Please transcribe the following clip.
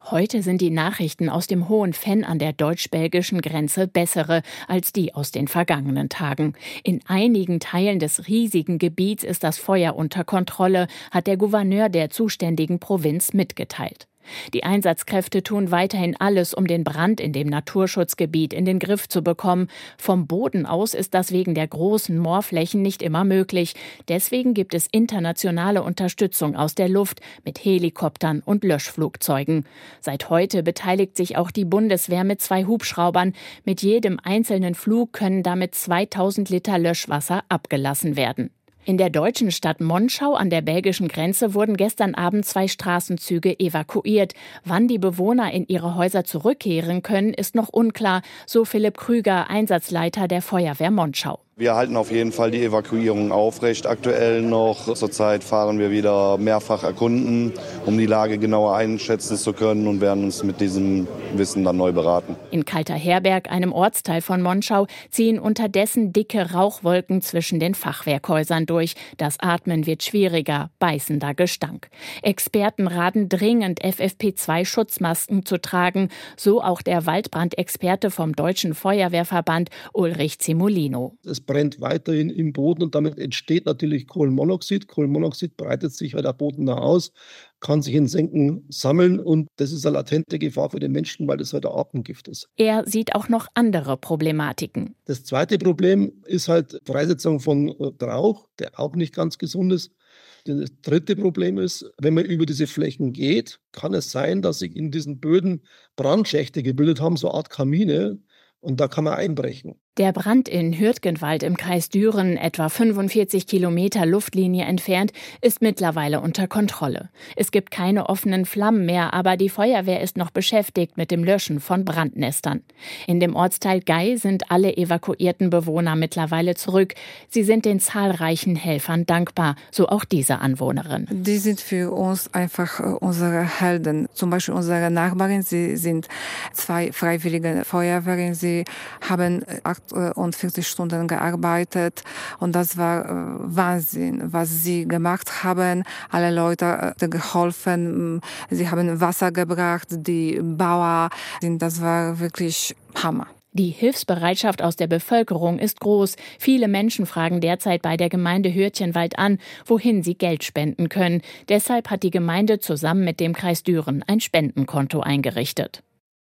Heute sind die Nachrichten aus dem Hohen Venn an der deutsch-belgischen Grenze bessere als die aus den vergangenen Tagen. In einigen Teilen des riesigen Gebiets ist das Feuer unter Kontrolle, hat der Gouverneur der zuständigen Provinz mitgeteilt. Die Einsatzkräfte tun weiterhin alles, um den Brand in dem Naturschutzgebiet in den Griff zu bekommen. Vom Boden aus ist das wegen der großen Moorflächen nicht immer möglich. Deswegen gibt es internationale Unterstützung aus der Luft mit Helikoptern und Löschflugzeugen. Seit heute beteiligt sich auch die Bundeswehr mit 2 Hubschraubern. Mit jedem einzelnen Flug können damit 2000 Liter Löschwasser abgelassen werden. In der deutschen Stadt Monschau an der belgischen Grenze wurden gestern Abend 2 Straßenzüge evakuiert. Wann die Bewohner in ihre Häuser zurückkehren können, ist noch unklar, so Philipp Krüger, Einsatzleiter der Feuerwehr Monschau. Wir halten auf jeden Fall die Evakuierung aufrecht. Aktuell noch. Zurzeit fahren wir wieder mehrfach erkunden, um die Lage genauer einschätzen zu können und werden uns mit diesem Wissen dann neu beraten. In Kalterherberg, einem Ortsteil von Monschau, ziehen unterdessen dicke Rauchwolken zwischen den Fachwerkhäusern durch. Das Atmen wird schwieriger, beißender Gestank. Experten raten dringend, FFP2-Schutzmasken zu tragen, so auch der Waldbrandexperte vom Deutschen Feuerwehrverband Ulrich Zimolino. Es brennt weiterhin im Boden und damit entsteht natürlich Kohlenmonoxid. Kohlenmonoxid breitet sich halt am Boden nach aus, kann sich in Senken sammeln und das ist eine latente Gefahr für den Menschen, weil das halt ein Atemgift ist. Er sieht auch noch andere Problematiken. Das zweite Problem ist halt Freisetzung von Rauch, der auch nicht ganz gesund ist. Das dritte Problem ist, wenn man über diese Flächen geht, kann es sein, dass sich in diesen Böden Brandschächte gebildet haben, so eine Art Kamine, und da kann man einbrechen. Der Brand in Hürtgenwald im Kreis Düren, etwa 45 Kilometer Luftlinie entfernt, ist mittlerweile unter Kontrolle. Es gibt keine offenen Flammen mehr, aber die Feuerwehr ist noch beschäftigt mit dem Löschen von Brandnestern. In dem Ortsteil Gey sind alle evakuierten Bewohner mittlerweile zurück. Sie sind den zahlreichen Helfern dankbar, so auch diese Anwohnerin. Die sind für uns einfach unsere Helden. Zum Beispiel unsere Nachbarin, sie sind 2 freiwillige Feuerwehren. Sie haben 48 Stunden gearbeitet und das war Wahnsinn, was sie gemacht haben. Alle Leute geholfen, sie haben Wasser gebracht, die Bauern, das war wirklich Hammer. Die Hilfsbereitschaft aus der Bevölkerung ist groß. Viele Menschen fragen derzeit bei der Gemeinde Hürtgenwald an, wohin sie Geld spenden können. Deshalb hat die Gemeinde zusammen mit dem Kreis Düren ein Spendenkonto eingerichtet.